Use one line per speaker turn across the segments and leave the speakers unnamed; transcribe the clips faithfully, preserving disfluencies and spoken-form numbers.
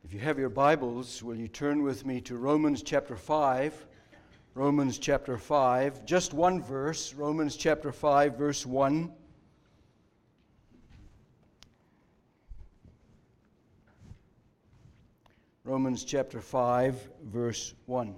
If you have your Bibles, will you turn with me to Romans chapter five? Romans chapter five, just one verse, Romans chapter five, verse one. Romans chapter five, verse one.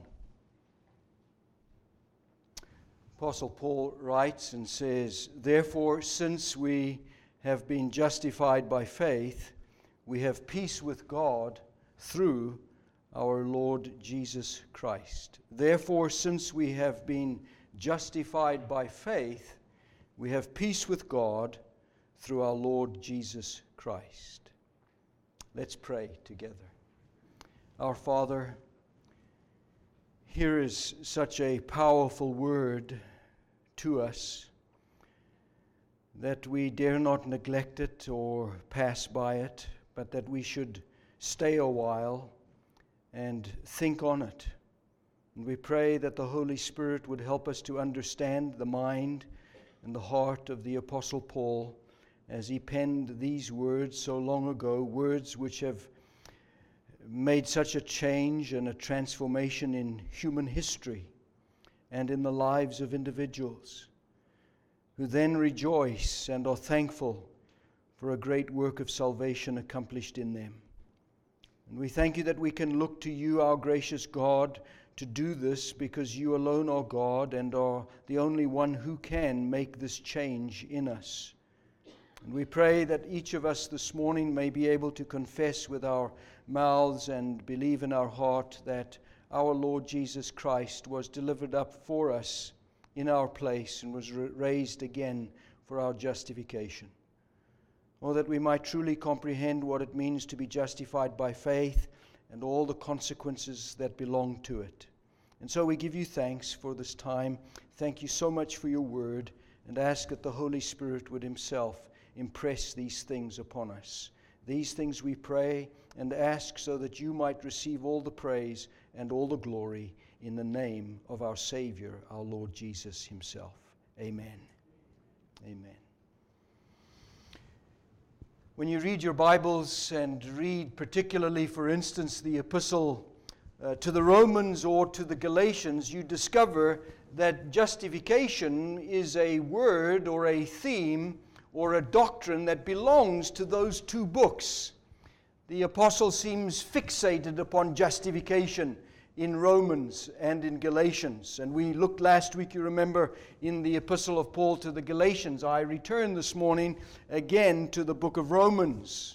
Apostle Paul writes and says, "Therefore, since we have been justified by faith, we have peace with God through our Lord Jesus Christ." Therefore, since we have been justified by faith, we have peace with God through our Lord Jesus Christ. Let's pray together. Our Father, here is such a powerful word to us that we dare not neglect it or pass by it, but that we should stay a while and think on it. And we pray that the Holy Spirit would help us to understand the mind and the heart of the Apostle Paul as he penned these words so long ago, words which have made such a change and a transformation in human history and in the lives of individuals, who then rejoice and are thankful for a great work of salvation accomplished in them. And we thank you that we can look to you, our gracious God, to do this, because you alone are God and are the only one who can make this change in us. And we pray that each of us this morning may be able to confess with our mouths and believe in our heart that our Lord Jesus Christ was delivered up for us in our place and was raised again for our justification. Or that we might truly comprehend what it means to be justified by faith and all the consequences that belong to it. And so we give you thanks for this time. Thank you so much for your word, and ask that the Holy Spirit would himself impress these things upon us. These things we pray and ask so that you might receive all the praise and all the glory in the name of our Savior, our Lord Jesus himself. Amen. Amen. When you read your Bibles and read particularly, for instance, the epistle uh, to the Romans or to the Galatians, you discover that justification is a word or a theme or a doctrine that belongs to those two books. The apostle seems fixated upon justification in Romans and in Galatians. And we looked last week, you remember, in the epistle of Paul to the Galatians. I return this morning again to the book of Romans.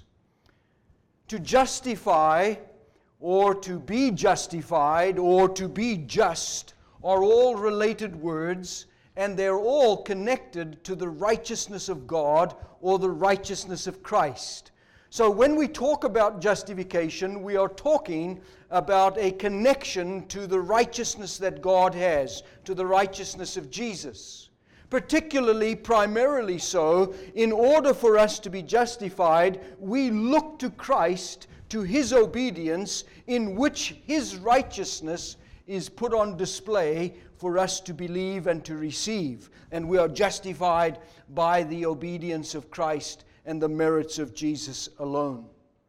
To justify, or to be justified, or to be just are all related words, and they're all connected to the righteousness of God or the righteousness of Christ. So when we talk about justification, we are talking about a connection to the righteousness that God has, to the righteousness of Jesus. Particularly, primarily so, in order for us to be justified, we look to Christ, to his obedience, in which his righteousness is put on display for us to believe and to receive. And we are justified by the obedience of Christ and the merits of Jesus alone.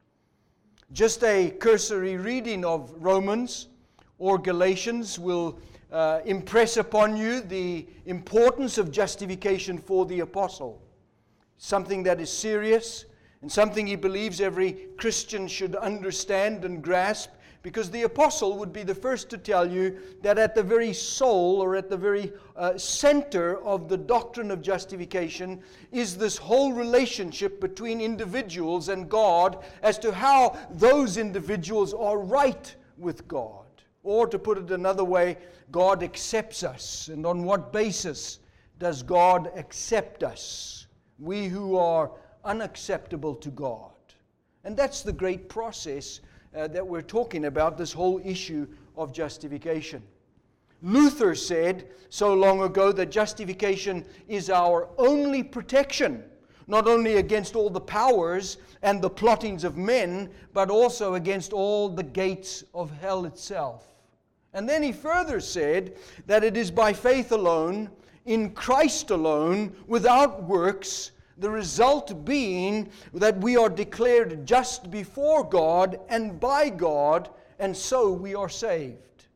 Just a cursory reading of Romans or Galatians will uh, impress upon you the importance of justification for the apostle. Something that is serious and something he believes every Christian should understand and grasp, because the apostle would be the first to tell you that at the very soul or at the very uh, center of the doctrine of justification is this whole relationship between individuals and God as to how those individuals are right with God. Or to put it another way, God accepts us. And on what basis does God accept us? We who are unacceptable to God. And that's the great process Uh, that we're talking about, this whole issue of justification. Luther said so long ago that justification is our only protection, not only against all the powers and the plottings of men, but also against all the gates of hell itself. And then he further said that it is by faith alone, in Christ alone, without works, The result being that we are declared just before God and by God, and so we are saved.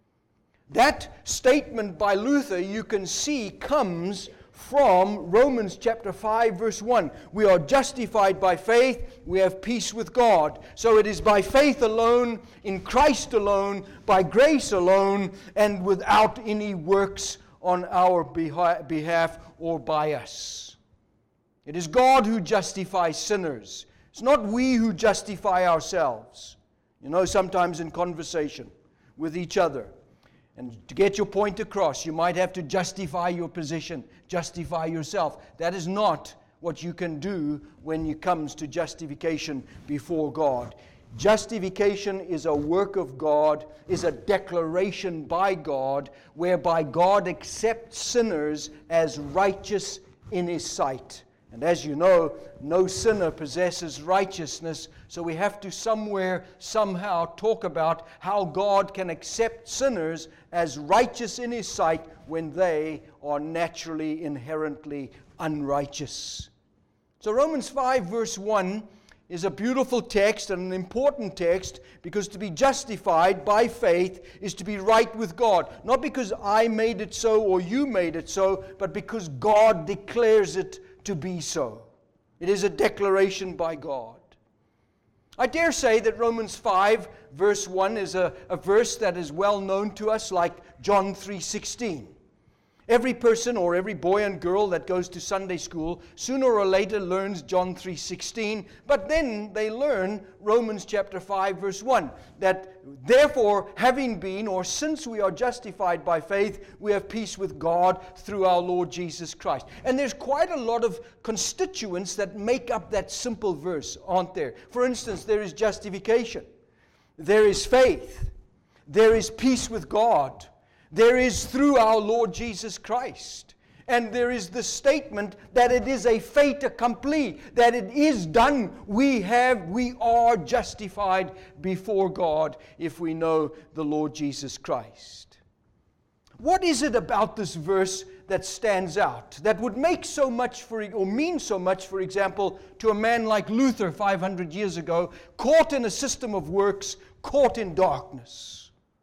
That statement by Luther, you can see, comes from Romans chapter five, verse one. We are justified by faith, we have peace with God. So it is by faith alone, in Christ alone, by grace alone, and without any works on our behalf or by us. It is God who justifies sinners. It's not we who justify ourselves. You know, sometimes in conversation with each other, and to get your point across, you might have to justify your position, justify yourself. That is not what you can do when it comes to justification before God. Justification is a work of God, is a declaration by God, whereby God accepts sinners as righteous in His sight. And as you know, no sinner possesses righteousness, so we have to somewhere, somehow talk about how God can accept sinners as righteous in His sight when they are naturally, inherently unrighteous. So Romans five verse one is a beautiful text and an important text, because to be justified by faith is to be right with God. Not because I made it so or you made it so, but because God declares it to be so. It is a declaration by God. I dare say that Romans five verse one is a, a verse that is well known to us, like John three sixteen. Every person or every boy and girl that goes to Sunday school sooner or later learns John three sixteen, but then they learn Romans chapter five verse one, that therefore having been, or since we are justified by faith, we have peace with God through our Lord Jesus Christ. And there's quite a lot of constituents that make up that simple verse, aren't there? For instance, there is justification, there is faith, there is peace with God, there is through our Lord Jesus Christ. And there is the statement that it is a fait accompli, that it is done. We have, we are justified before God if we know the Lord Jesus Christ. What is it about this verse that stands out, that would make so much for, or mean so much, for example, to a man like Luther five hundred years ago, caught in a system of works, caught in darkness?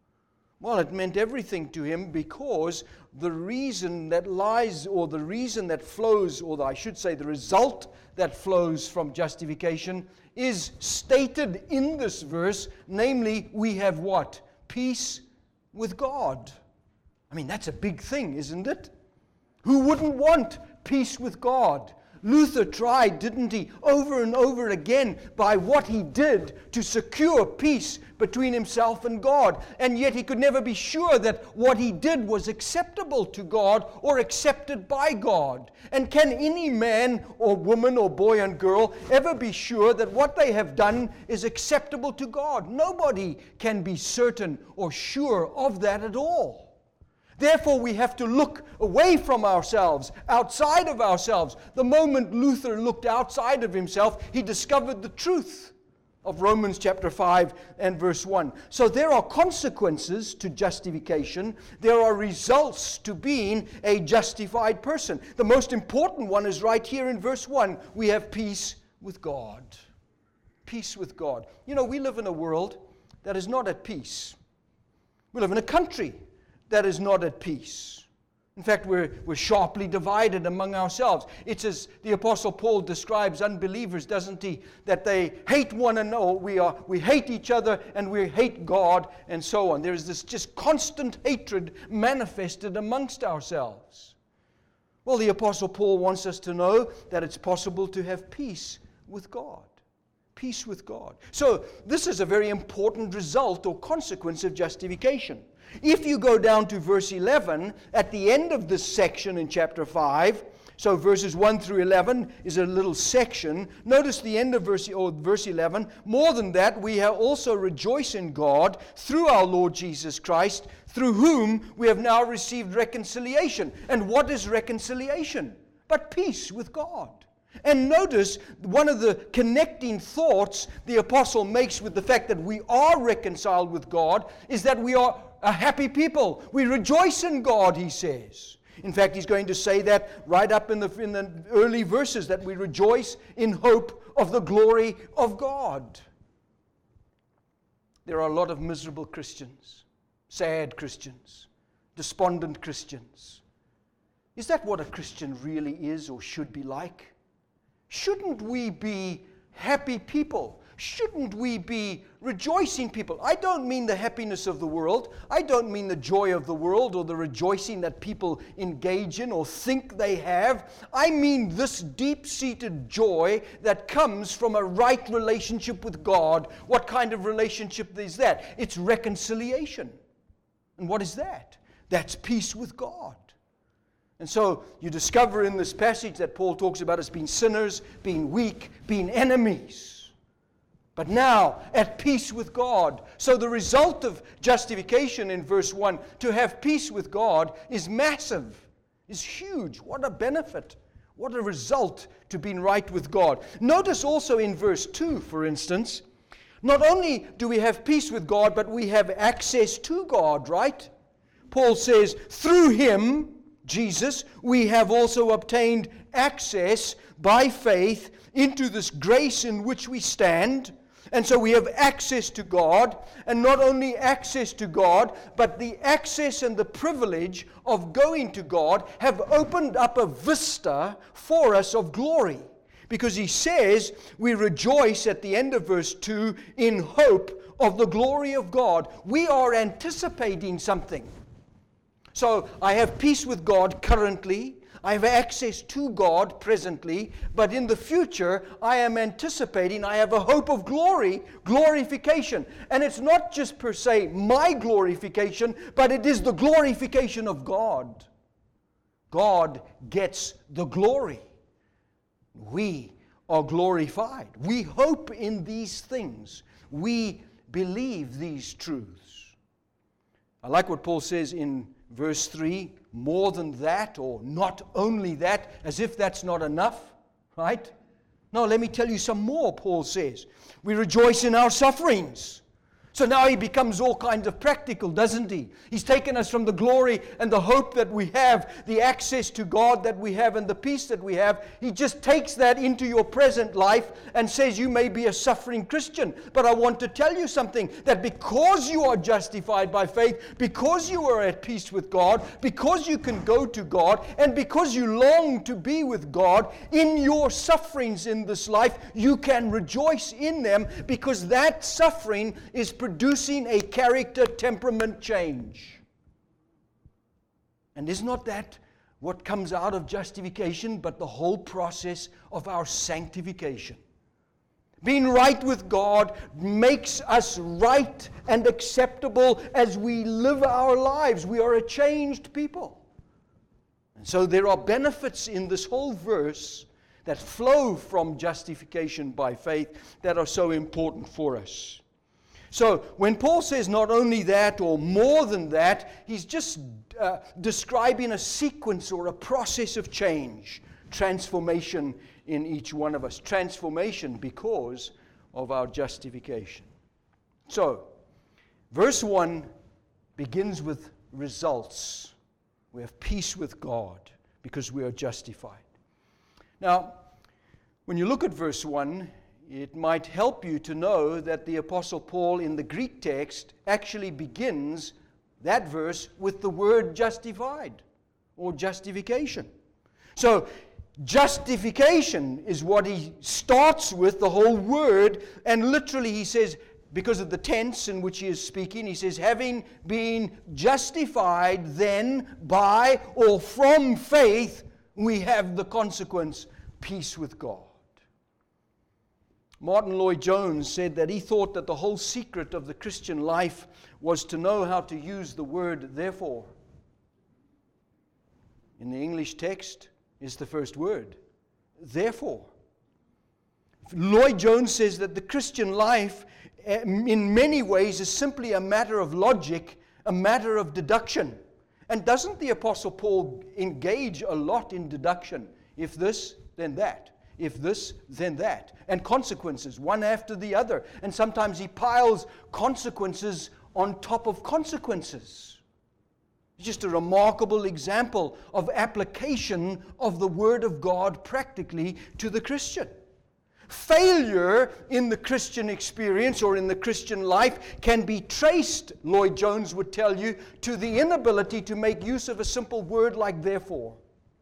Well, it meant everything to him, because the reason that lies, or the reason that flows, or I should say the result that flows from justification is stated in this verse, namely, we have what? Peace with God. I mean, that's a big thing, isn't it? Who wouldn't want peace with God? Luther tried, didn't he, over and over again by what he did to secure peace between himself and God. And yet he could never be sure that what he did was acceptable to God or accepted by God. And can any man or woman or boy and girl ever be sure that what they have done is acceptable to God? Nobody can be certain or sure of that at all. Therefore, we have to look away from ourselves, outside of ourselves. The moment Luther looked outside of himself, he discovered the truth of Romans chapter five and verse one. So there are consequences to justification. There are results to being a justified person. The most important one is right here in verse one. We have peace with God. Peace with God. You know, we live in a world that is not at peace. We live in a country that is not at peace. In fact, we're, we're sharply divided among ourselves. It's as the Apostle Paul describes unbelievers, doesn't he? That they hate one another. We are, we hate each other, and we hate God, and so on. There is this just constant hatred manifested amongst ourselves. Well, the Apostle Paul wants us to know that it's possible to have peace with God. Peace with God. So this is a very important result or consequence of justification. If you go down to verse eleven, at the end of this section in chapter five, so verses one through eleven is a little section. Notice the end of verse, or verse eleven. More than that, we have also rejoice in God through our Lord Jesus Christ, through whom we have now received reconciliation. And what is reconciliation? But peace with God. And notice one of the connecting thoughts the apostle makes with the fact that we are reconciled with God is that we are a happy people. We rejoice in God, he says. In fact, he's going to say that right up in the, in the early verses, that we rejoice in hope of the glory of God. There are a lot of miserable Christians, sad Christians, despondent Christians. Is that what a Christian really is or should be like? Shouldn't we be happy people? Shouldn't we be rejoicing people? I don't mean the happiness of the world. I don't mean the joy of the world or the rejoicing that people engage in or think they have. I mean this deep-seated joy that comes from a right relationship with God. What kind of relationship is that? It's reconciliation. And what is that? That's peace with God. And so you discover in this passage that Paul talks about us being sinners, being weak, being enemies. But now, at peace with God. So the result of justification in verse one, to have peace with God, is massive, is huge. What a benefit. What a result to being right with God. Notice also in verse two, for instance, not only do we have peace with God, but we have access to God, right? Paul says, through Him, Jesus, we have also obtained access by faith into this grace in which we stand. And so we have access to God, and not only access to God, but the access and the privilege of going to God have opened up a vista for us of glory. Because he says, we rejoice at the end of verse two in hope of the glory of God. We are anticipating something. So I have peace with God currently. I have access to God presently, but in the future, I am anticipating, I have a hope of glory, glorification. And it's not just per se my glorification, but it is the glorification of God. God gets the glory. We are glorified. We hope in these things. We believe these truths. I like what Paul says in verse three, more than that, or not only that, as if that's not enough, right? No, let me tell you some more, Paul says. We rejoice in our sufferings. So now he becomes all kinds of practical, doesn't he? He's taken us from the glory and the hope that we have, the access to God that we have, and the peace that we have. He just takes that into your present life and says you may be a suffering Christian. But I want to tell you something, that because you are justified by faith, because you are at peace with God, because you can go to God, and because you long to be with God, in your sufferings in this life, you can rejoice in them, because that suffering is producing a character temperament change. And is not that what comes out of justification, but the whole process of our sanctification? Being right with God makes us right and acceptable as we live our lives. We are a changed people. And so there are benefits in this whole verse that flow from justification by faith that are so important for us. So when Paul says not only that or more than that, he's just uh, describing a sequence or a process of change, transformation in each one of us. Transformation because of our justification. So, verse one begins with results. We have peace with God because we are justified. Now, when you look at verse one, it might help you to know that the Apostle Paul in the Greek text actually begins that verse with the word justified or justification. So, justification is what he starts with, the whole word, and literally he says, because of the tense in which he is speaking, he says, having been justified then by or from faith, we have the consequence, peace with God. Martin Lloyd-Jones said that he thought that the whole secret of the Christian life was to know how to use the word therefore. In the English text is the first word, therefore. Lloyd-Jones says that the Christian life in many ways is simply a matter of logic, a matter of deduction. And doesn't the Apostle Paul engage a lot in deduction? If this, then that. If this, then that. And consequences, one after the other. And sometimes he piles consequences on top of consequences. It's just a remarkable example of application of the Word of God practically to the Christian. Failure in the Christian experience or in the Christian life can be traced, Lloyd Jones would tell you, to the inability to make use of a simple word like therefore.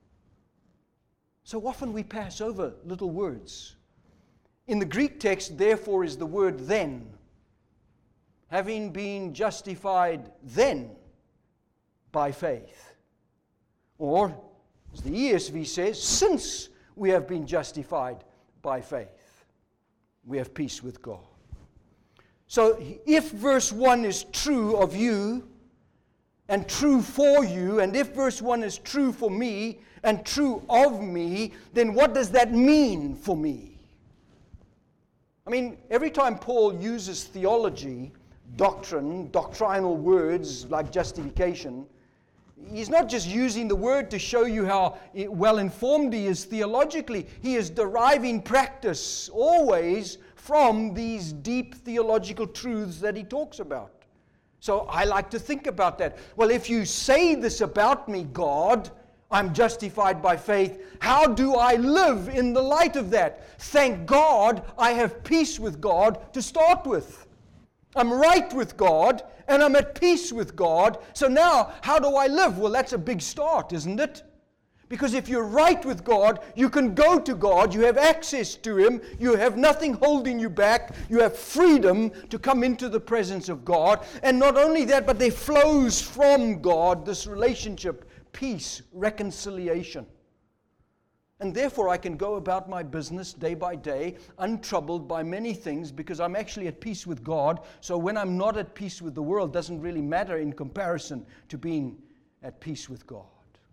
So often we pass over little words. In the Greek text, therefore is the word then. Having been justified then by faith. Or, as the E S V says, since we have been justified by faith, we have peace with God. So if verse one is true of you and true for you, and if verse one is true for me and true of me, then what does that mean for me? I mean, every time Paul uses theology, doctrine, doctrinal words like justification, he's not just using the word to show you how well-informed he is theologically. He is deriving practice always from these deep theological truths that he talks about. So I like to think about that. Well, if you say this about me, God, I'm justified by faith, how do I live in the light of that? Thank God I have peace with God to start with. I'm right with God, and I'm at peace with God. So now, how do I live? Well, that's a big start, isn't it? Because if you're right with God, you can go to God, you have access to Him, you have nothing holding you back, you have freedom to come into the presence of God. And not only that, but there flows from God this relationship, peace, reconciliation. And therefore I can go about my business day by day, untroubled by many things, because I'm actually at peace with God. So when I'm not at peace with the world, it doesn't really matter in comparison to being at peace with God.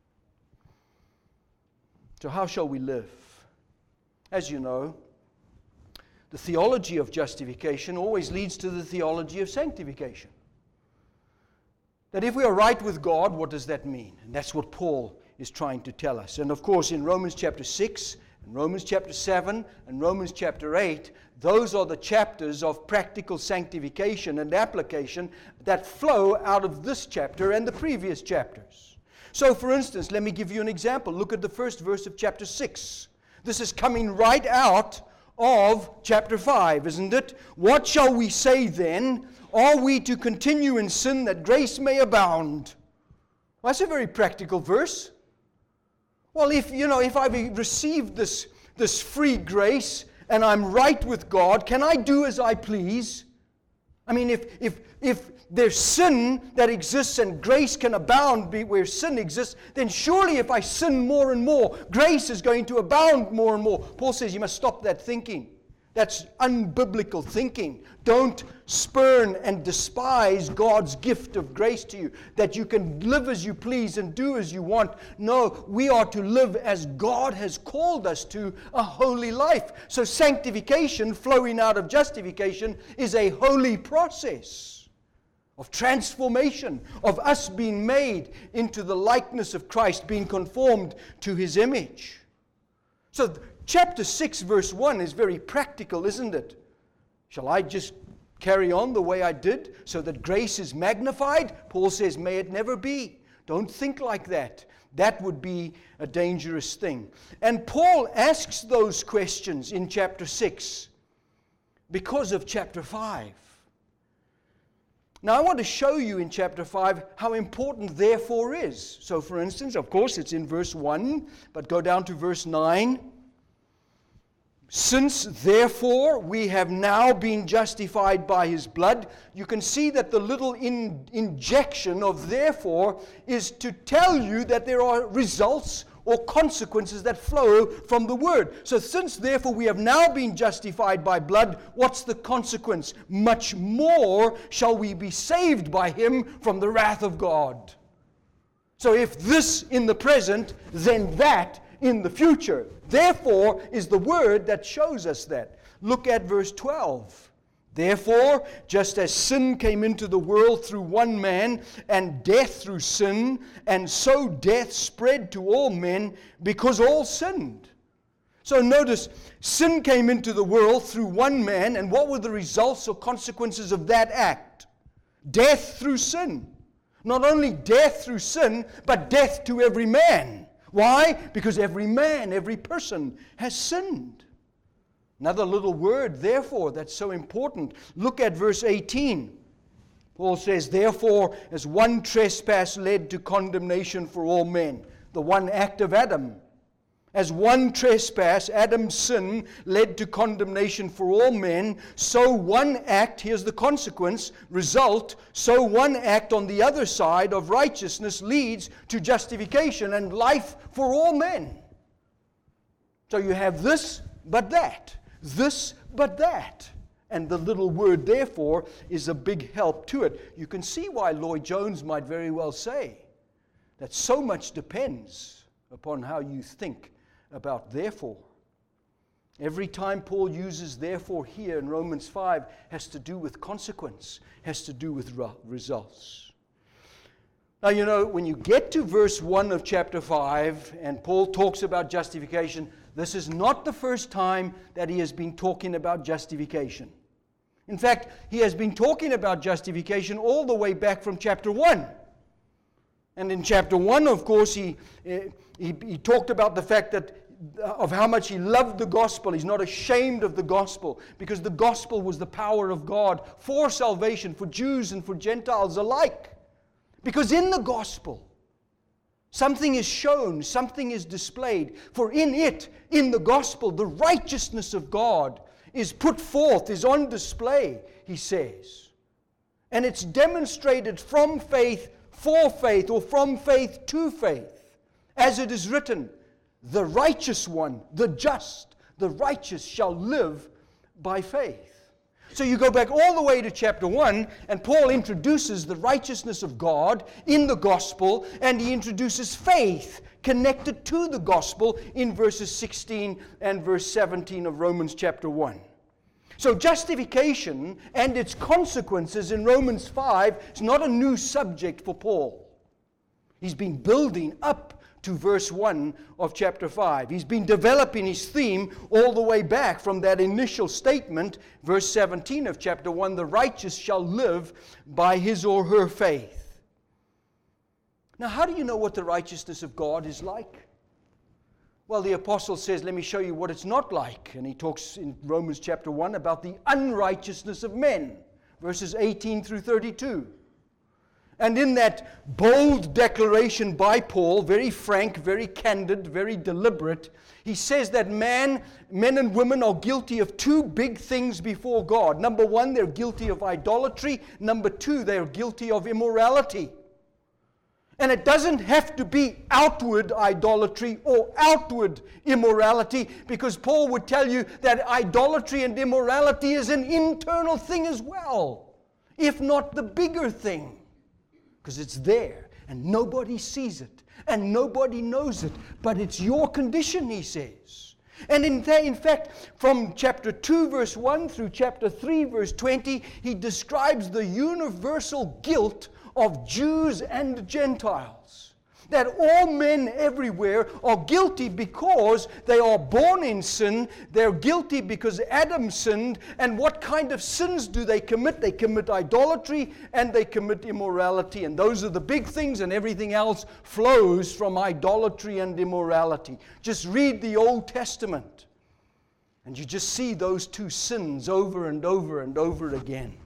So how shall we live? As you know, the theology of justification always leads to the theology of sanctification. That if we are right with God, what does that mean? And that's what Paul is trying to tell us. And of course, in Romans chapter six, and Romans chapter seven, and Romans chapter eight, those are the chapters of practical sanctification and application that flow out of this chapter and the previous chapters. So, for instance, let me give you an example. Look at the first verse of chapter six. This is coming right out of chapter five, isn't it? What shall we say then? Are we to continue in sin that grace may abound? Well, that's a very practical verse. Well, if, you know, if I've received this, this free grace and I'm right with God, can I do as I please? I mean, if, if, if there's sin that exists and grace can abound where sin exists, then surely if I sin more and more, grace is going to abound more and more. Paul says you must stop that thinking. That's unbiblical thinking. Don't spurn and despise God's gift of grace to you, that you can live as you please and do as you want. No, we are to live as God has called us to, a holy life. So sanctification flowing out of justification is a holy process of transformation, of us being made into the likeness of Christ, being conformed to His image. So chapter six, verse one is very practical, isn't it? Shall I just carry on the way I did so that grace is magnified? Paul says, may it never be. Don't think like that. That would be a dangerous thing. And Paul asks those questions in chapter six because of chapter five. Now I want to show you in chapter five how important therefore is. So for instance, of course it's in verse one, but go down to verse nine. Since therefore we have now been justified by His blood, you can see that the little in, injection of therefore is to tell you that there are results or consequences that flow from the word. So since therefore we have now been justified by blood, what's the consequence? Much more shall we be saved by Him from the wrath of God. So if this in the present, then that in the future. Therefore is the word that shows us that. Look at verse twelve. Therefore, just as sin came into the world through one man, and death through sin, and so death spread to all men because all sinned. So notice, sin came into the world through one man, and what were the results or consequences of that act? Death through sin. Not only death through sin, but death to every man. Why? Because every man, every person has sinned. Another little word, therefore, that's so important. Look at verse eighteen. Paul says, therefore, as one trespass led to condemnation for all men, the one act of Adam. As one trespass, Adam's sin, led to condemnation for all men, so one act, here's the consequence, result, so one act on the other side of righteousness leads to justification and life for all men. So you have this, but that. This, but that. And the little word, therefore, is a big help to it. You can see why Lloyd Jones might very well say that so much depends upon how you think about therefore. Every time Paul uses therefore here in Romans five has to do with consequence, has to do with results. Now, you know, when you get to verse one of chapter five and Paul talks about justification, this is not the first time that he has been talking about justification. In fact, he has been talking about justification all the way back from chapter one. And in chapter one, of course, he, he, he talked about the fact that of how much he loved the gospel. He's not ashamed of the gospel because the gospel was the power of God for salvation, for Jews and for Gentiles alike. Because in the gospel, something is shown, something is displayed. For in it, in the gospel, the righteousness of God is put forth, is on display, he says. And it's demonstrated from faith for faith, or from faith to faith. As it is written, the righteous one, the just, the righteous shall live by faith. So you go back all the way to chapter one, and Paul introduces the righteousness of God in the gospel, and he introduces faith connected to the gospel in verses sixteen and verse seventeen of Romans chapter one. So justification and its consequences in Romans five is not a new subject for Paul. He's been building up to verse one of chapter five. He's been developing his theme all the way back from that initial statement, verse seventeen of chapter one, the righteous shall live by his or her faith. Now, how do you know what the righteousness of God is like? Well, the apostle says, let me show you what it's not like. And he talks in Romans chapter one about the unrighteousness of men, verses eighteen through thirty-two. And in that bold declaration by Paul, very frank, very candid, very deliberate, he says that man, men and women are guilty of two big things before God. Number one, they're guilty of idolatry. Number two, they're guilty of immorality. And it doesn't have to be outward idolatry or outward immorality, because Paul would tell you that idolatry and immorality is an internal thing as well, if not the bigger thing, because it's there and nobody sees it and nobody knows it, but it's your condition, he says. And in, th- in fact, from chapter two, verse one through chapter three, verse twenty, he describes the universal guilt of Jews and Gentiles. That all men everywhere are guilty because they are born in sin. They're guilty because Adam sinned. And what kind of sins do they commit? They commit idolatry and they commit immorality. And those are the big things, and everything else flows from idolatry and immorality. Just read the Old Testament and you just see those two sins over and over and over again.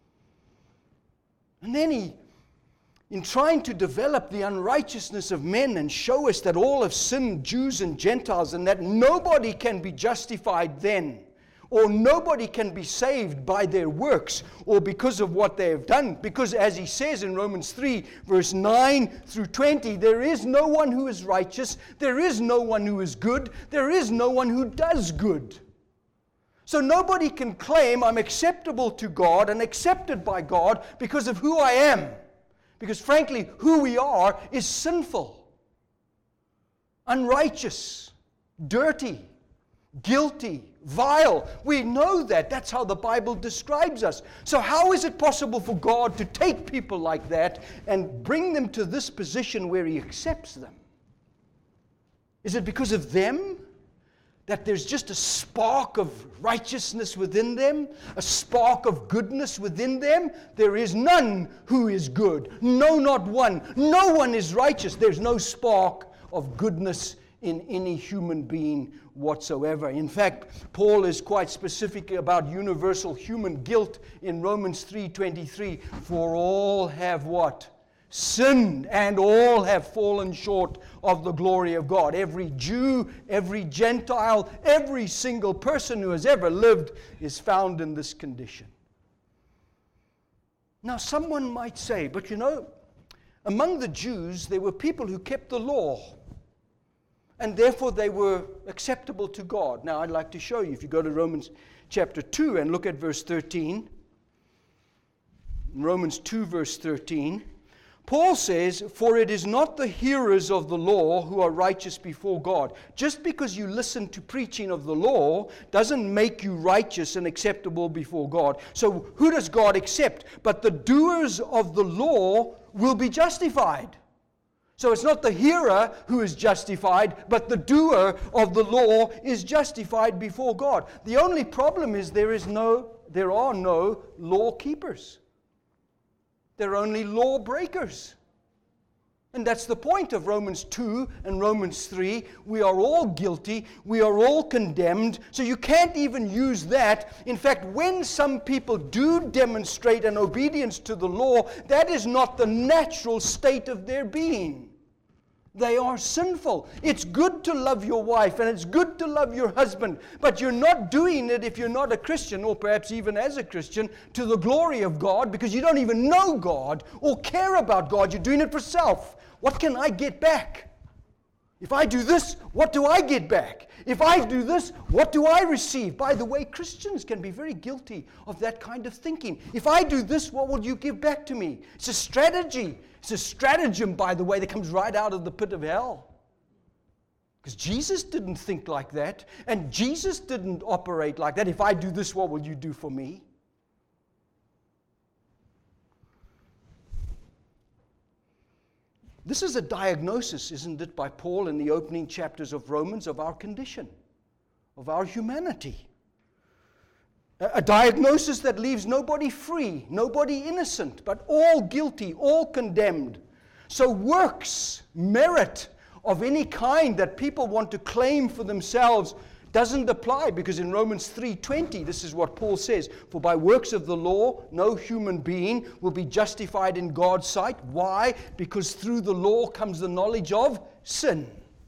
And then he in trying to develop the unrighteousness of men and show us that all have sinned, Jews and Gentiles, and that nobody can be justified then, or nobody can be saved by their works or because of what they have done. Because as he says in Romans three, verse nine through twenty, there is no one who is righteous, there is no one who is good, there is no one who does good. So nobody can claim I'm acceptable to God and accepted by God because of who I am. Because frankly, who we are is sinful, unrighteous, dirty, guilty, vile. We know that. That's how the Bible describes us. So how is it possible for God to take people like that and bring them to this position where He accepts them? Is it because of them? that there's just a spark of righteousness within them, a spark of goodness within them? There is none who is good. No, not one. No one is righteous. There's no spark of goodness in any human being whatsoever. In fact, Paul is quite specific about universal human guilt in Romans three twenty-three. For all have what? Sinned, and all have fallen short of the glory of God. Every Jew, every Gentile, every single person who has ever lived is found in this condition. Now, someone might say, but you know, among the Jews, there were people who kept the law, and therefore they were acceptable to God. Now, I'd like to show you, if you go to Romans chapter two and look at verse thirteen. Romans two, verse thirteen. Paul says, for it is not the hearers of the law who are righteous before God. Just because you listen to preaching of the law doesn't make you righteous and acceptable before God. So who does God accept? But the doers of the law will be justified. So it's not the hearer who is justified, but the doer of the law is justified before God. The only problem is there is no, there are no law keepers. They're only lawbreakers. And that's the point of Romans two and Romans three. We are all guilty. We are all condemned. So you can't even use that. In fact, when some people do demonstrate an obedience to the law, that is not the natural state of their being. They are sinful. It's good to love your wife and it's good to love your husband, but you're not doing it if you're not a Christian, or perhaps even as a Christian, to the glory of God, because you don't even know God or care about God. You're doing it for self. What can I get back? If I do this, what do I get back? If I do this, what do I receive? By the way, Christians can be very guilty of that kind of thinking. If I do this, what will you give back to me? It's a strategy. It's a stratagem, by the way, that comes right out of the pit of hell. Because Jesus didn't think like that, and Jesus didn't operate like that. If I do this, what will you do for me? This is a diagnosis, isn't it, by Paul in the opening chapters of Romans, of our condition, of our humanity. A, a diagnosis that leaves nobody free, nobody innocent, but all guilty, all condemned. So works, merit of any kind that people want to claim for themselves doesn't apply, because in Romans three twenty, this is what Paul says, for by works of the law, no human being will be justified in God's sight. Why? Because through the law comes the knowledge of sin.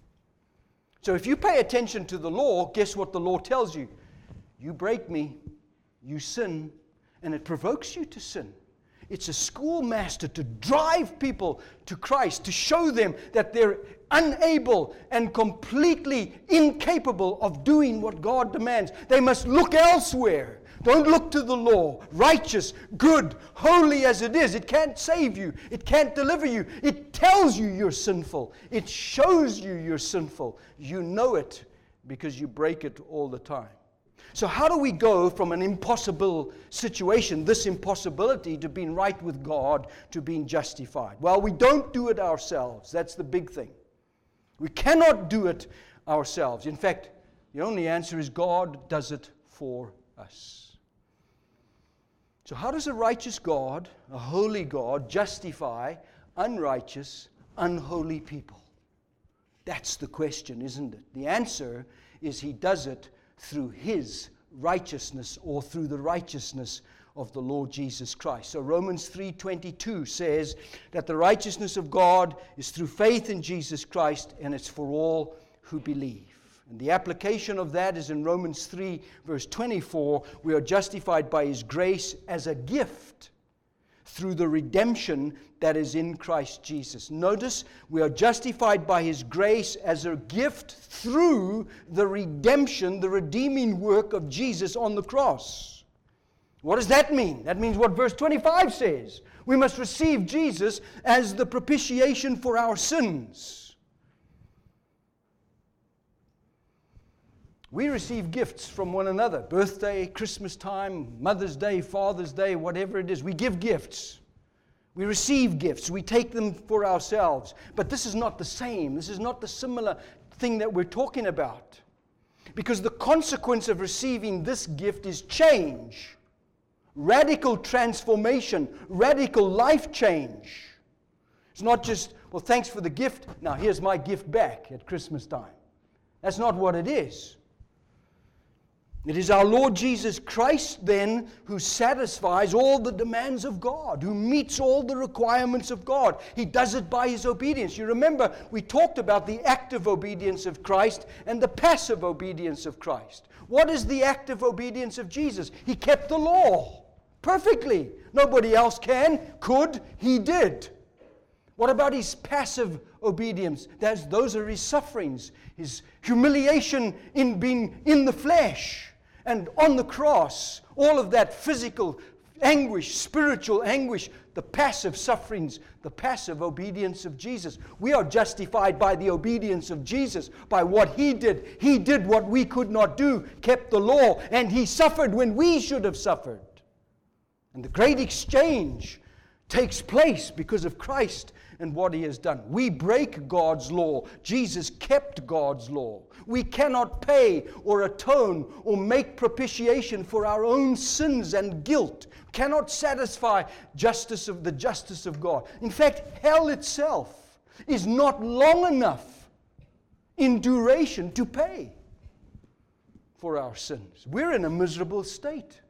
So if you pay attention to the law, guess what the law tells you? You break me, you sin, and it provokes you to sin. It's a schoolmaster to drive people to Christ, to show them that they're unable and completely incapable of doing what God demands. They must look elsewhere. Don't look to the law. Righteous, good, holy as it is, it can't save you. It can't deliver you. It tells you you're sinful. It shows you you're sinful. You know it because you break it all the time. So how do we go from an impossible situation, this impossibility, to being right with God, to being justified? Well, we don't do it ourselves. That's the big thing. We cannot do it ourselves. In fact, the only answer is God does it for us. So how does a righteous God, a holy God, justify unrighteous, unholy people? That's the question, isn't it? The answer is He does it through His righteousness, or through the righteousness of the Lord Jesus Christ. So Romans three twenty-two says that the righteousness of God is through faith in Jesus Christ, and it's for all who believe. And the application of that is in Romans three verse twenty-four. We are justified by His grace as a gift through the redemption that is in Christ Jesus. Notice, we are justified by His grace as a gift through the redemption, the redeeming work of Jesus on the cross. What does that mean? That means what verse twenty-five says. We must receive Jesus as the propitiation for our sins. We receive gifts from one another. Birthday, Christmas time, Mother's Day, Father's Day, whatever it is. We give gifts. We receive gifts. We take them for ourselves. But this is not the same. This is not the similar thing that we're talking about. Because the consequence of receiving this gift is change, radical transformation, radical life change. It's not just, well, thanks for the gift, now here's my gift back at Christmas time. That's not what it is. It is our Lord Jesus Christ then who satisfies all the demands of God, who meets all the requirements of God. He does it by His obedience. You remember, we talked about the active obedience of Christ and the passive obedience of Christ. What is the active obedience of Jesus? He kept the law perfectly. Nobody else can, could, He did. What about His passive obedience? That's, those are His sufferings, His humiliation in being in the flesh. And on the cross, all of that physical anguish, spiritual anguish, the passive sufferings, the passive obedience of Jesus. We are justified by the obedience of Jesus, by what He did. He did what we could not do, kept the law, and He suffered when we should have suffered. And the great exchange takes place because of Christ and what He has done. We break God's law. Jesus kept God's law. We cannot pay or atone or make propitiation for our own sins and guilt. Cannot satisfy justice of the justice of God. In fact, hell itself is not long enough in duration to pay for our sins. We're in a miserable state.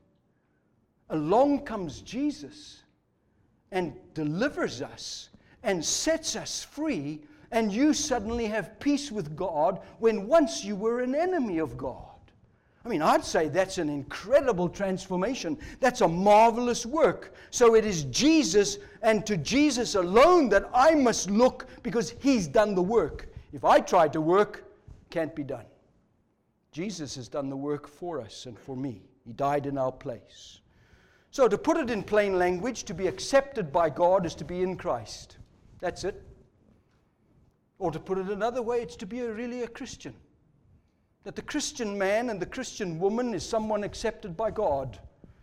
Along comes Jesus and delivers us and sets us free, and you suddenly have peace with God when once you were an enemy of God. I mean, I'd say that's an incredible transformation. That's a marvelous work. So it is Jesus, and to Jesus alone, that I must look, because He's done the work. If I try to work, it can't be done. Jesus has done the work for us and for me. He died in our place. So to put it in plain language, to be accepted by God is to be in Christ. That's it. Or to put it another way, it's to be a, really a Christian. That the Christian man and the Christian woman is someone accepted by God.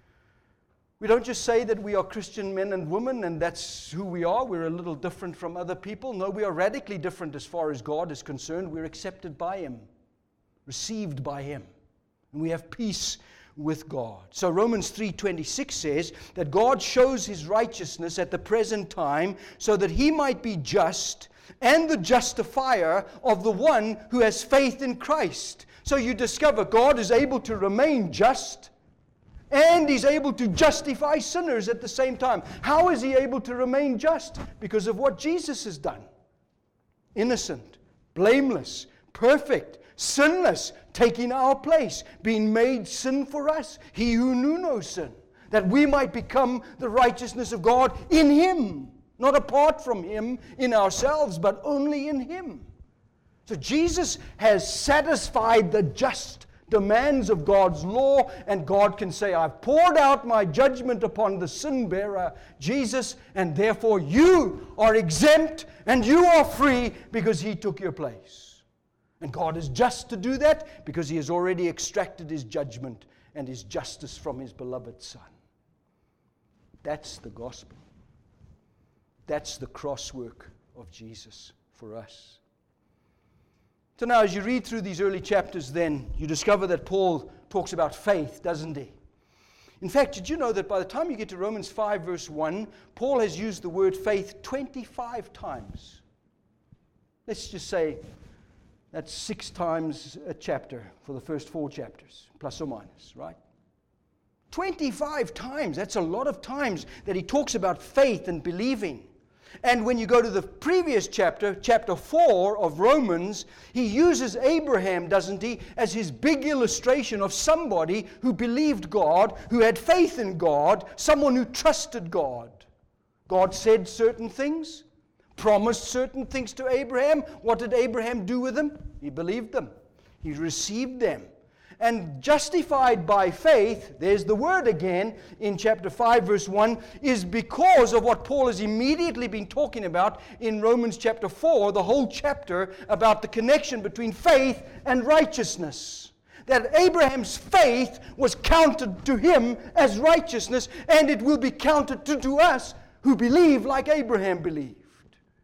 We don't just say that we are Christian men and women and that's who we are. We're a little different from other people. No, we are radically different as far as God is concerned. We're accepted by Him, received by Him. And we have peace with God. So Romans three twenty-six says that God shows His righteousness at the present time so that He might be just and the justifier of the one who has faith in Christ. So you discover God is able to remain just and He's able to justify sinners at the same time. How is He able to remain just? Because of what Jesus has done. Innocent, blameless, perfect, sinless, taking our place, being made sin for us, He who knew no sin, that we might become the righteousness of God in Him, not apart from Him in ourselves, but only in Him. So Jesus has satisfied the just demands of God's law, and God can say, I've poured out my judgment upon the sin bearer, Jesus, and therefore you are exempt and you are free because He took your place. And God is just to do that because He has already extracted His judgment and His justice from His beloved Son. That's the gospel. That's the cross work of Jesus for us. So now as you read through these early chapters then, you discover that Paul talks about faith, doesn't he? In fact, did you know that by the time you get to Romans five verse one, Paul has used the word faith twenty-five times. Let's just say that's six times a chapter for the first four chapters, plus or minus, right? twenty-five times, that's a lot of times that he talks about faith and believing. And when you go to the previous chapter, chapter four of Romans, he uses Abraham, doesn't he, as his big illustration of somebody who believed God, who had faith in God, someone who trusted God. God said certain things, promised certain things to Abraham. What did Abraham do with them? He believed them. He received them. And justified by faith, there's the word again in chapter five verse one, is because of what Paul has immediately been talking about in Romans chapter four, the whole chapter about the connection between faith and righteousness. That Abraham's faith was counted to him as righteousness, and it will be counted to, to us who believe like Abraham believed.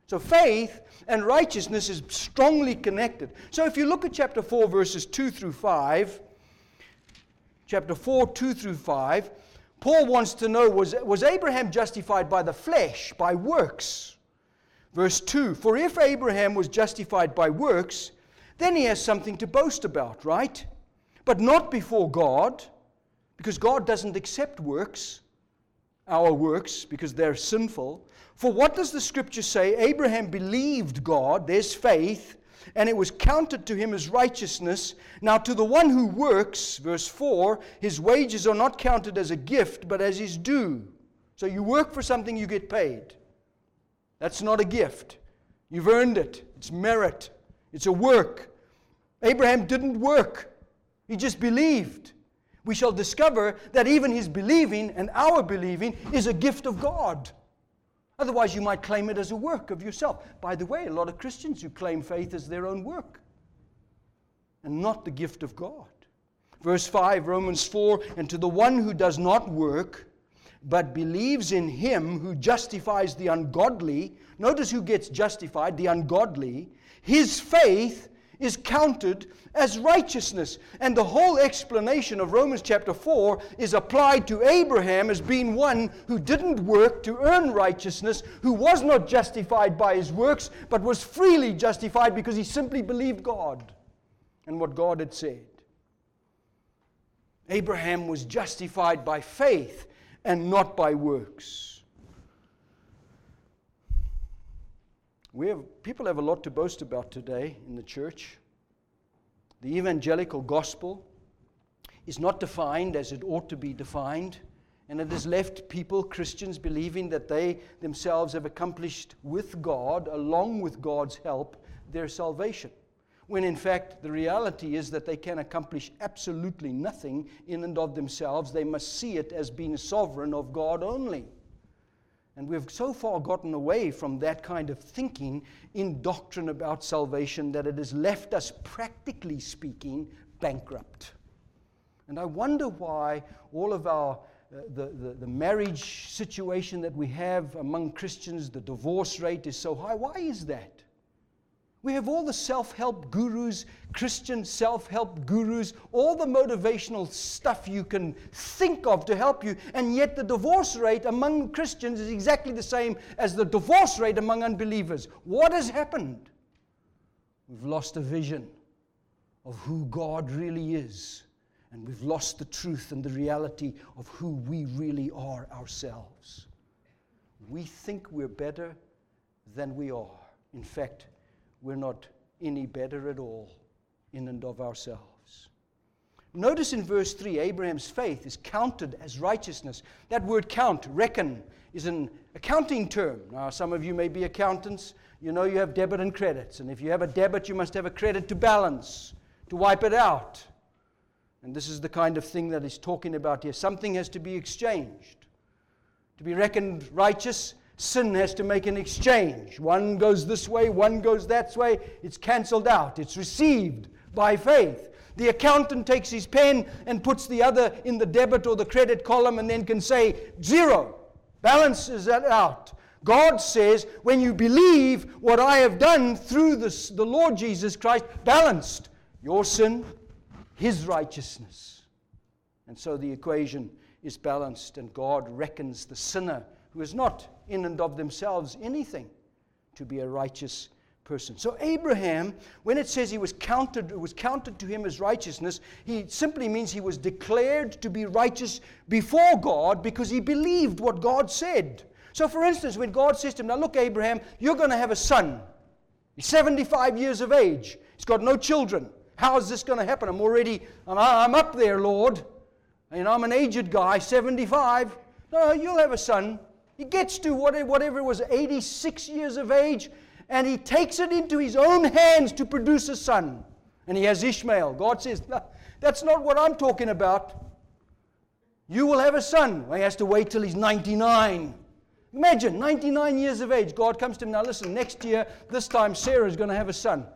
So faith and righteousness is strongly connected. So if you look at chapter four, verses two through five, chapter four, two through five, Paul wants to know, was, was Abraham justified by the flesh, by works? Verse two, for if Abraham was justified by works, then he has something to boast about, right? But not before God, because God doesn't accept works, our works, because they're sinful. For what does the scripture say? Abraham believed God, there's faith, and it was counted to him as righteousness. Now to the one who works, verse four, his wages are not counted as a gift, but as his due. So you work for something, you get paid. That's not a gift. You've earned it. It's merit. It's a work. Abraham didn't work. He just believed. We shall discover that even his believing and our believing is a gift of God. Otherwise, you might claim it as a work of yourself. By the way, a lot of Christians who claim faith as their own work and not the gift of God. Verse five, Romans four, and to the one who does not work, but believes in him who justifies the ungodly. Notice who gets justified, the ungodly. His faith is counted as righteousness. And the whole explanation of Romans chapter four is applied to Abraham as being one who didn't work to earn righteousness, who was not justified by his works, but was freely justified because he simply believed God and what God had said. Abraham was justified by faith and not by works. We have, people have a lot to boast about today in the church. The evangelical gospel is not defined as it ought to be defined, and it has left people, Christians, believing that they themselves have accomplished with God, along with God's help, their salvation. When in fact the reality is that they can accomplish absolutely nothing in and of themselves. They must see it as being sovereign of God only. And we've so far gotten away from that kind of thinking in doctrine about salvation that it has left us, practically speaking, bankrupt. And I wonder why all of our, uh, the, the, the marriage situation that we have among Christians, the divorce rate is so high. Why is that? We have all the self-help gurus, Christian self-help gurus, all the motivational stuff you can think of to help you, and yet the divorce rate among Christians is exactly the same as the divorce rate among unbelievers. What has happened? We've lost a vision of who God really is, and we've lost the truth and the reality of who we really are ourselves. We think we're better than we are. In fact, we're not any better at all in and of ourselves. Notice in verse three, Abraham's faith is counted as righteousness. That word count, reckon, is an accounting term. Now, some of you may be accountants. You know you have debit and credits. And if you have a debit, you must have a credit to balance, to wipe it out. And this is the kind of thing that he's talking about here. Something has to be exchanged. To be reckoned righteous, sin has to make an exchange. One goes this way, one goes that way. It's cancelled out. It's received by faith. The accountant takes his pen and puts the other in the debit or the credit column and then can say, zero. Balances that out. God says, when you believe what I have done through this, the Lord Jesus Christ, balanced your sin, His righteousness. And so the equation is balanced, and God reckons the sinner who is not in and of themselves anything to be a righteous person. So Abraham, when it says he was counted, it was counted to him as righteousness, he simply means he was declared to be righteous before God because he believed what God said. So for instance, when God says to him, now look Abraham, you're going to have a son. He's seventy-five years of age. He's got no children. How is this going to happen? I'm already, I'm, I'm up there, Lord. And I'm an aged guy, seventy-five. No, you'll have a son. He gets to whatever it was, eighty-six years of age, and he takes it into his own hands to produce a son. And he has Ishmael. God says, no, that's not what I'm talking about. You will have a son. Well, he has to wait till he's ninety-nine. Imagine, ninety-nine years of age. God comes to him, now listen, next year, this time Sarah's going to have a son.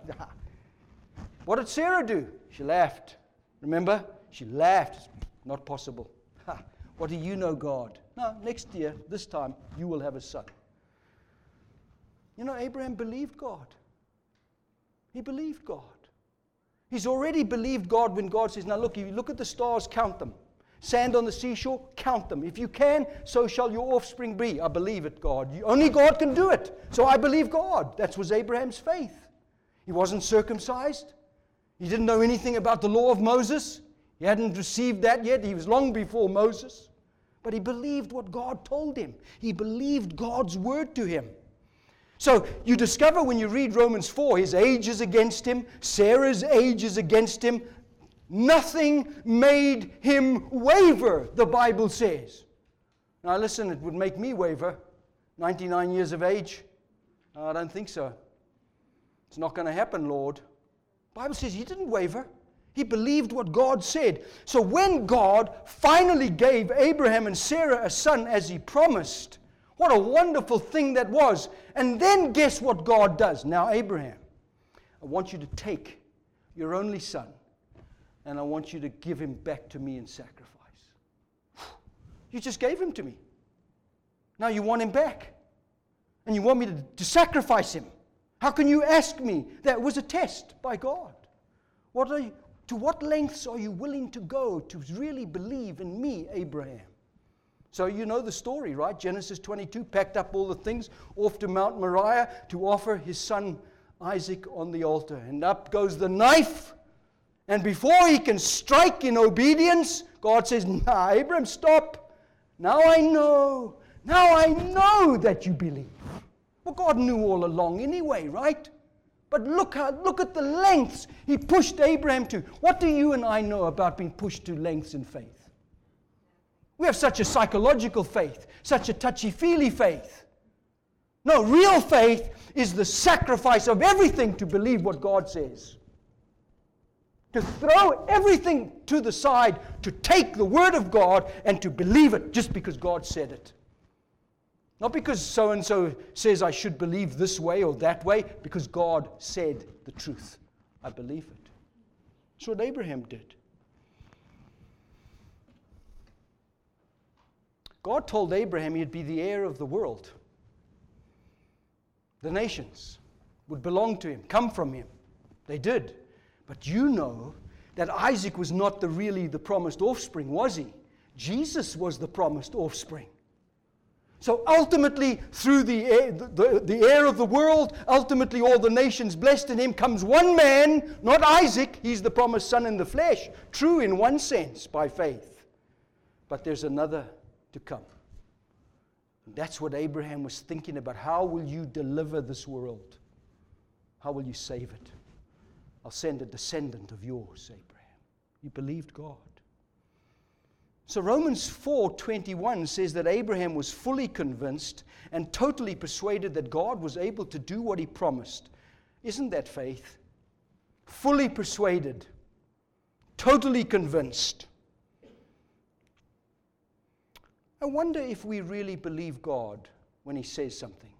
What did Sarah do? She laughed. Remember? She laughed. Not possible. Ha. What do you know, God? No, next year, this time, you will have a son. You know, Abraham believed God. He believed God. He's already believed God when God says, now look, if you look at the stars, count them. Sand on the seashore, count them. If you can, so shall your offspring be. I believe it, God. You, only God can do it. So I believe God. That was Abraham's faith. He wasn't circumcised. He didn't know anything about the law of Moses. He hadn't received that yet. He was long before Moses. But he believed what God told him. He believed God's word to him. So you discover when you read Romans four, his age is against him. Sarah's age is against him. Nothing made him waver, the Bible says. Now listen, it would make me waver. ninety-nine years of age? I don't think so. It's not going to happen, Lord. The Bible says he didn't waver. He believed what God said. So when God finally gave Abraham and Sarah a son as he promised, what a wonderful thing that was. And then guess what God does? Now, Abraham, I want you to take your only son, and I want you to give him back to me in sacrifice. You just gave him to me. Now you want him back. And you want me to, to sacrifice him. How can you ask me? That was a test by God. What are you, to what lengths are you willing to go to really believe in me, Abraham? So you know the story, right? Genesis twenty-two, packed up all the things, off to Mount Moriah to offer his son Isaac on the altar. And up goes the knife. And before he can strike in obedience, God says, nah, Abraham, stop. Now I know. Now I know that you believe. Well, God knew all along anyway, right? But look how, look at the lengths he pushed Abraham to. What do you and I know about being pushed to lengths in faith? We have such a psychological faith, such a touchy-feely faith. No, real faith is the sacrifice of everything to believe what God says. To throw everything to the side, to take the word of God and to believe it just because God said it. Not because so-and-so says I should believe this way or that way, because God said the truth. I believe it. That's what Abraham did. God told Abraham he'd be the heir of the world. The nations would belong to him, come from him. They did. But you know that Isaac was not the really the promised offspring, was he? Jesus was the promised offspring. So ultimately, through the heir, the, the heir of the world, ultimately all the nations blessed in him, comes one man, not Isaac. He's the promised son in the flesh. True in one sense, by faith. But there's another to come. And that's what Abraham was thinking about. How will you deliver this world? How will you save it? I'll send a descendant of yours, Abraham. You believed God. So Romans four twenty-one says that Abraham was fully convinced and totally persuaded that God was able to do what he promised. Isn't that faith? Fully persuaded, totally convinced. I wonder if we really believe God when he says something.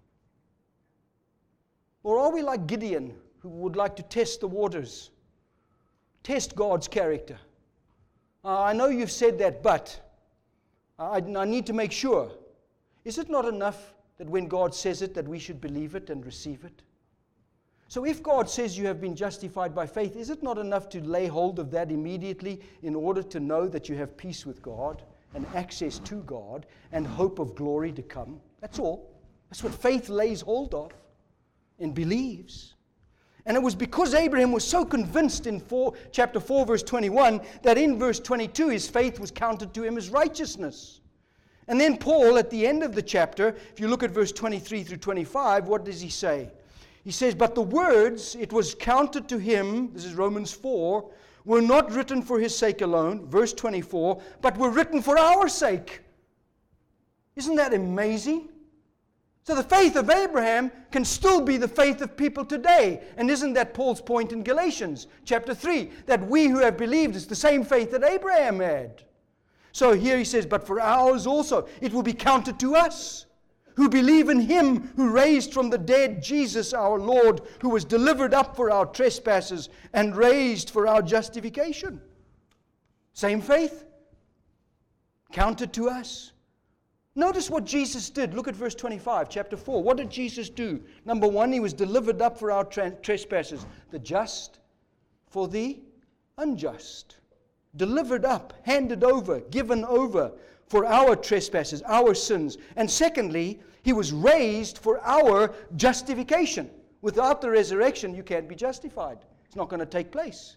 Or are we like Gideon, who would like to test the waters, test God's character? Uh, I know you've said that, but I, I need to make sure. Is it not enough that when God says it, that we should believe it and receive it? So if God says you have been justified by faith, is it not enough to lay hold of that immediately in order to know that you have peace with God and access to God and hope of glory to come? That's all. That's what faith lays hold of and believes. And it was because Abraham was so convinced in four, chapter four, verse twenty-one, that in verse twenty-two his faith was counted to him as righteousness. And then Paul, at the end of the chapter, if you look at verse twenty-three through twenty-five, what does he say? He says, but the words, it was counted to him, this is Romans four, were not written for his sake alone, verse twenty-four, but were written for our sake. Isn't that amazing? So the faith of Abraham can still be the faith of people today. And isn't that Paul's point in Galatians chapter three? That we who have believed is the same faith that Abraham had. So here he says, but for ours also, it will be counted to us who believe in him who raised from the dead Jesus our Lord, who was delivered up for our trespasses and raised for our justification. Same faith, counted to us. Notice what Jesus did. Look at verse twenty-five, chapter four. What did Jesus do? Number one, He was delivered up for our tra- trespasses. The just for the unjust. Delivered up, handed over, given over for our trespasses, our sins. And secondly, He was raised for our justification. Without the resurrection, you can't be justified. It's not going to take place.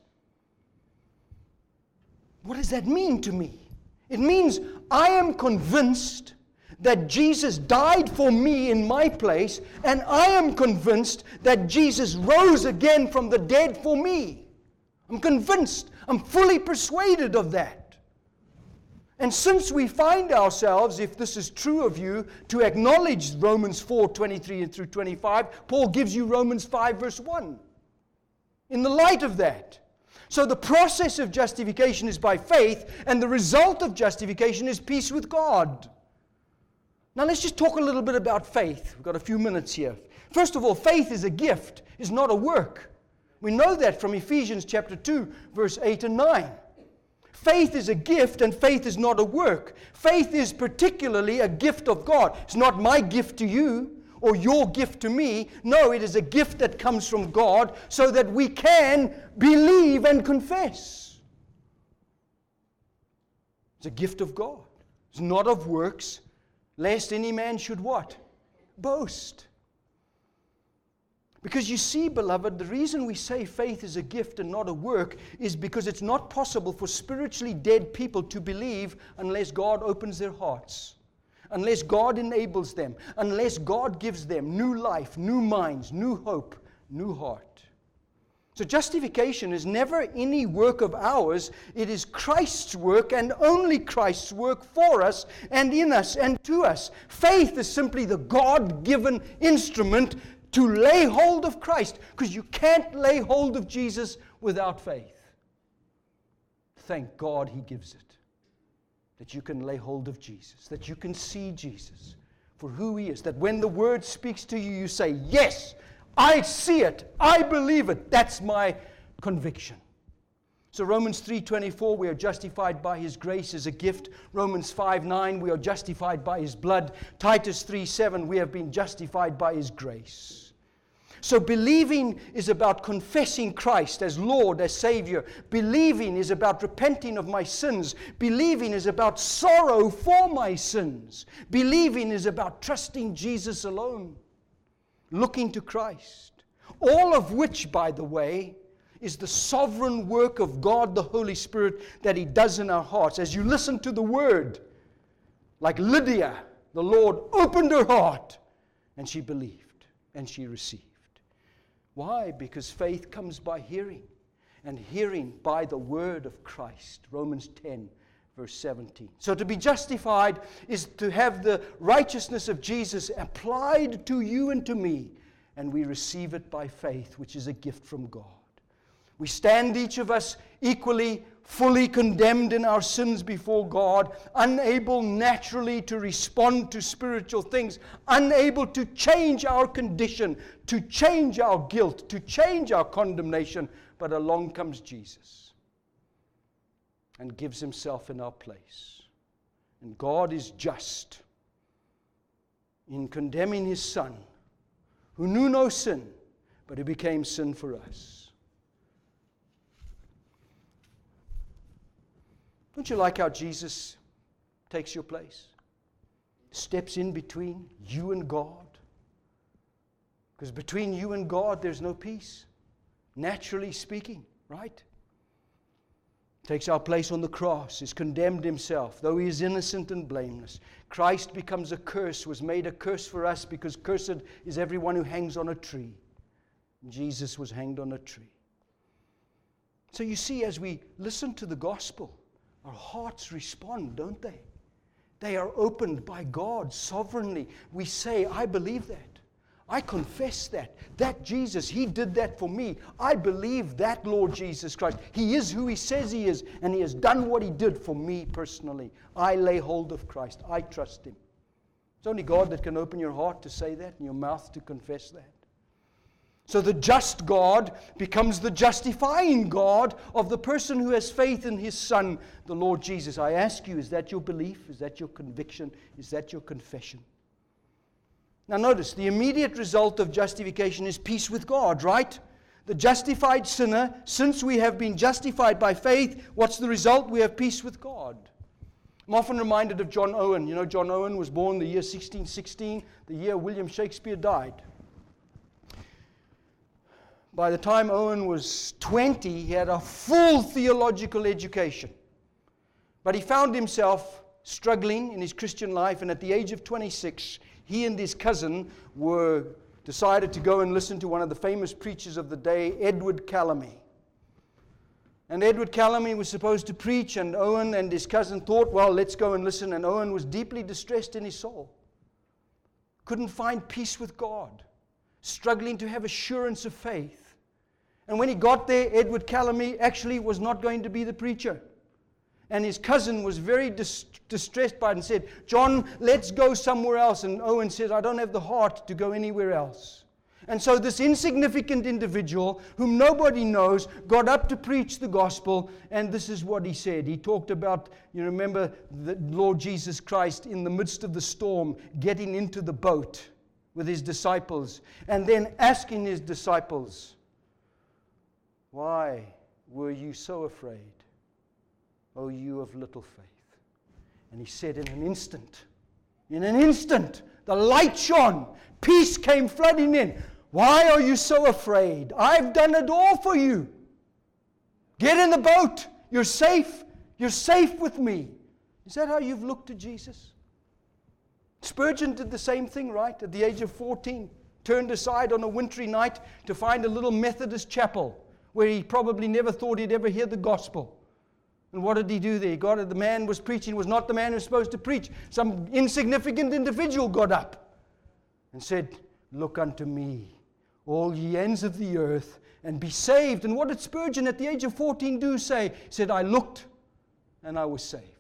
What does that mean to me? It means I am convinced that Jesus died for me in my place, and I am convinced that Jesus rose again from the dead for me. I'm convinced. I'm fully persuaded of that. And since we find ourselves, if this is true of you, to acknowledge Romans four, twenty-three and through twenty-five, Paul gives you Romans five, verse one. In the light of that. So the process of justification is by faith, and the result of justification is peace with God. Now let's just talk a little bit about faith. We've got a few minutes here. First of all, faith is a gift, is not a work. We know that from Ephesians chapter two, verse eight and nine. Faith is a gift, and faith is not a work. Faith is particularly a gift of God. It's not my gift to you or your gift to me. No, it is a gift that comes from God so that we can believe and confess. It's a gift of God. It's not of works, lest any man should what? Boast. Because you see, beloved, the reason we say faith is a gift and not a work is because it's not possible for spiritually dead people to believe unless God opens their hearts, unless God enables them, unless God gives them new life, new minds, new hope, new heart. So justification is never any work of ours. It is Christ's work and only Christ's work for us and in us and to us. Faith is simply the God-given instrument to lay hold of Christ, because you can't lay hold of Jesus without faith. Thank God He gives it. That you can lay hold of Jesus, that you can see Jesus for who He is, that when the Word speaks to you, you say, yes, I see it, I believe it, that's my conviction. So Romans three twenty-four, we are justified by His grace as a gift. Romans five nine, we are justified by His blood. Titus three seven, we have been justified by His grace. So believing is about confessing Christ as Lord, as Savior. Believing is about repenting of my sins. Believing is about sorrow for my sins. Believing is about trusting Jesus alone, looking to Christ. All of which, by the way, is the sovereign work of God the Holy Spirit that He does in our hearts. As you listen to the Word, like Lydia, the Lord opened her heart and she believed and she received. Why? Because faith comes by hearing, and hearing by the Word of Christ. Romans ten, verse seventeen. So to be justified is to have the righteousness of Jesus applied to you and to me, and we receive it by faith, which is a gift from God. We stand, each of us, equally, fully condemned in our sins before God, unable naturally to respond to spiritual things, unable to change our condition, to change our guilt, to change our condemnation. But along comes Jesus and gives Himself in our place. And God is just in condemning His Son, who knew no sin, but He became sin for us. Don't you like how Jesus takes your place? Steps in between you and God. Because between you and God, there's no peace. Naturally speaking, right? Takes our place on the cross, is condemned Himself, though He is innocent and blameless. Christ becomes a curse, was made a curse for us, because cursed is everyone who hangs on a tree. Jesus was hanged on a tree. So you see, as we listen to the gospel, our hearts respond, don't they? They are opened by God sovereignly. We say, I believe that. I confess that. That Jesus, He did that for me. I believe that Lord Jesus Christ. He is who He says He is, and He has done what He did for me personally. I lay hold of Christ. I trust Him. It's only God that can open your heart to say that and your mouth to confess that. So the just God becomes the justifying God of the person who has faith in His Son, the Lord Jesus. I ask you, is that your belief? Is that your conviction? Is that your confession? Now notice, the immediate result of justification is peace with God, right? The justified sinner, since we have been justified by faith, what's the result? We have peace with God. I'm often reminded of John Owen. You know, John Owen was born the year sixteen sixteen, the year William Shakespeare died. By the time Owen was twenty, he had a full theological education. But he found himself struggling in his Christian life, and at the age of twenty-six, he and his cousin were decided to go and listen to one of the famous preachers of the day, Edward Calamey. And Edward Calamey was supposed to preach, and Owen and his cousin thought, well, let's go and listen. And Owen was deeply distressed in his soul. Couldn't find peace with God. Struggling to have assurance of faith. And when he got there, Edward Calamey actually was not going to be the preacher. And his cousin was very dis- distressed by it and said, John, let's go somewhere else. And Owen says, I don't have the heart to go anywhere else. And so this insignificant individual, whom nobody knows, got up to preach the gospel, and this is what he said. He talked about, you remember, the Lord Jesus Christ in the midst of the storm, getting into the boat with His disciples, and then asking His disciples, why were you so afraid, O you of little faith? And He said, in an instant, in an instant, the light shone, peace came flooding in. Why are you so afraid? I've done it all for you. Get in the boat. You're safe. You're safe with me. Is that how you've looked to Jesus? Spurgeon did the same thing, right? At the age of fourteen, turned aside on a wintry night to find a little Methodist chapel where he probably never thought he'd ever hear the gospel. And what did he do there? He got it. The man was preaching was not the man who was supposed to preach. Some insignificant individual got up and said, look unto me, all ye ends of the earth, and be saved. And what did Spurgeon at the age of fourteen do say? He said, I looked and I was saved.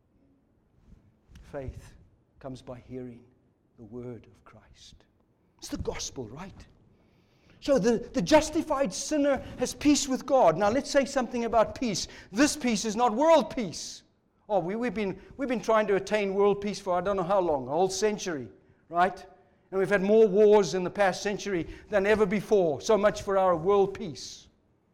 Faith comes by hearing the word of Christ. It's the gospel, right? So the, the justified sinner has peace with God. Now let's say something about peace. This peace is not world peace. Oh, we, we've been we've been trying to attain world peace for I don't know how long, a whole century, right? And we've had more wars in the past century than ever before. So much for our world peace.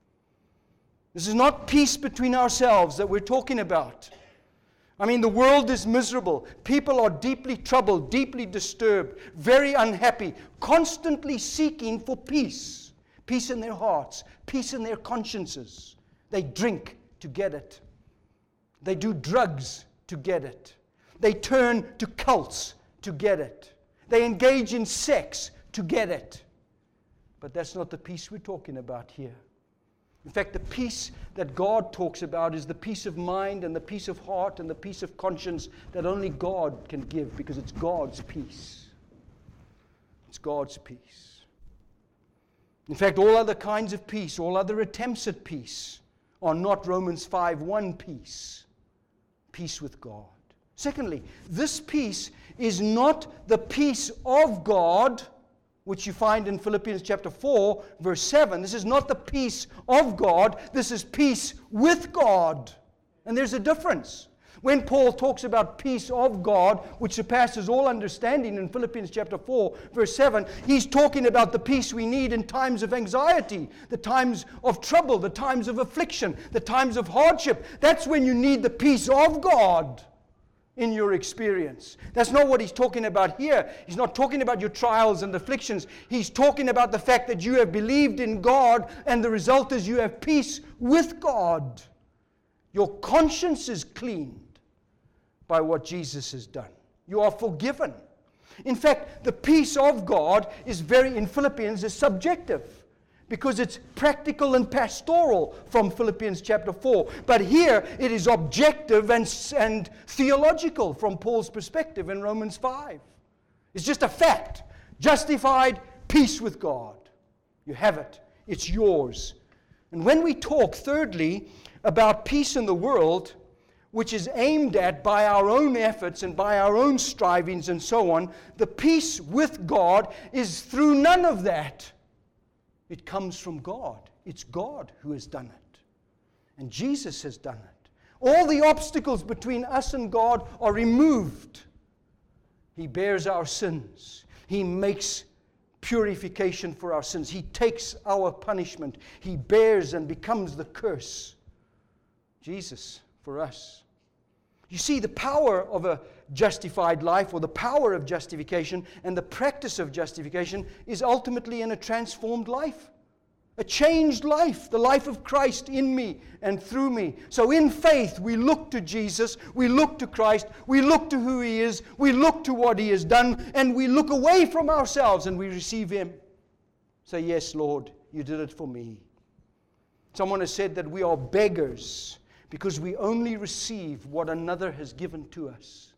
This is not peace between ourselves that we're talking about. I mean, the world is miserable. People are deeply troubled, deeply disturbed, very unhappy, constantly seeking for peace. Peace in their hearts, peace in their consciences. They drink to get it. They do drugs to get it. They turn to cults to get it. They engage in sex to get it. But that's not the peace we're talking about here. In fact, the peace that God talks about is the peace of mind and the peace of heart and the peace of conscience that only God can give, because it's God's peace. It's God's peace. In fact, all other kinds of peace, all other attempts at peace are not Romans five one peace. Peace with God. Secondly, this peace is not the peace of God, which you find in Philippians chapter four, verse seven. This is not the peace of God. This is peace with God. And there's a difference. When Paul talks about peace of God, which surpasses all understanding in Philippians chapter four, verse seven, he's talking about the peace we need in times of anxiety, the times of trouble, the times of affliction, the times of hardship. That's when you need the peace of God in your experience. That's not what he's talking about here. He's not talking about your trials and afflictions. He's talking about the fact that you have believed in God, and the result is you have peace with God. Your conscience is cleaned by what Jesus has done. You are forgiven. In fact, the peace of God is very, in Philippians, is subjective, because it's practical and pastoral from Philippians chapter four. But here it is objective and, and theological from Paul's perspective in Romans five. It's just a fact. Justified, peace with God. You have it. It's yours. And when we talk, thirdly, about peace in the world, which is aimed at by our own efforts and by our own strivings and so on, the peace with God is through none of that. It comes from God. It's God who has done it. And Jesus has done it. All the obstacles between us and God are removed. He bears our sins. He makes purification for our sins. He takes our punishment. He bears and becomes the curse. Jesus for us. You see, the power of a justified life, or the power of justification and the practice of justification, is ultimately in a transformed life. A changed life, the life of Christ in me and through me. So in faith, we look to Jesus, we look to Christ, we look to who He is, we look to what He has done, and we look away from ourselves and we receive Him. Say, yes, Lord, You did it for me. Someone has said that we are beggars because we only receive what another has given to us.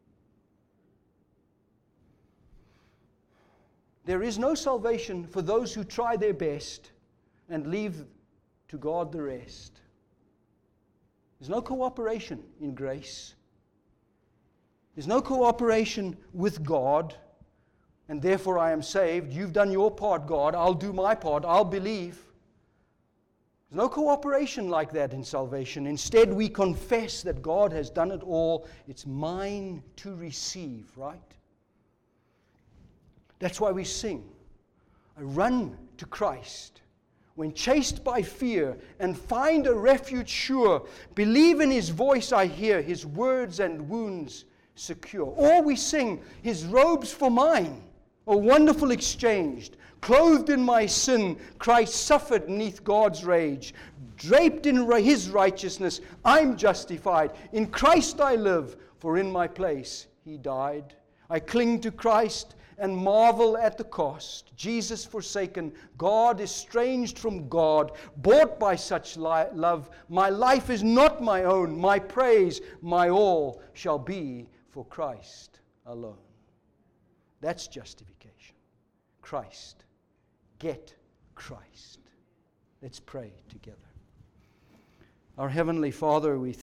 There is no salvation for those who try their best and leave to God the rest. There's no cooperation in grace. There's no cooperation with God, and therefore I am saved. You've done your part, God. I'll do my part. I'll believe. There's no cooperation like that in salvation. Instead, we confess that God has done it all. It's mine to receive, right? That's why we sing, I run to Christ when chased by fear, and find a refuge sure. Believe in His voice I hear, His words and wounds secure. Or we sing, His robes for mine, a wonderful exchange. Clothed in my sin, Christ suffered neath God's rage. Draped in His righteousness, I'm justified. In Christ I live, for in my place He died. I cling to Christ and marvel at the cost. Jesus forsaken, God estranged from God, bought by such li- love. My life is not my own. My praise, my all, shall be for Christ alone. That's justification. Christ. Get Christ. Let's pray together. Our Heavenly Father, we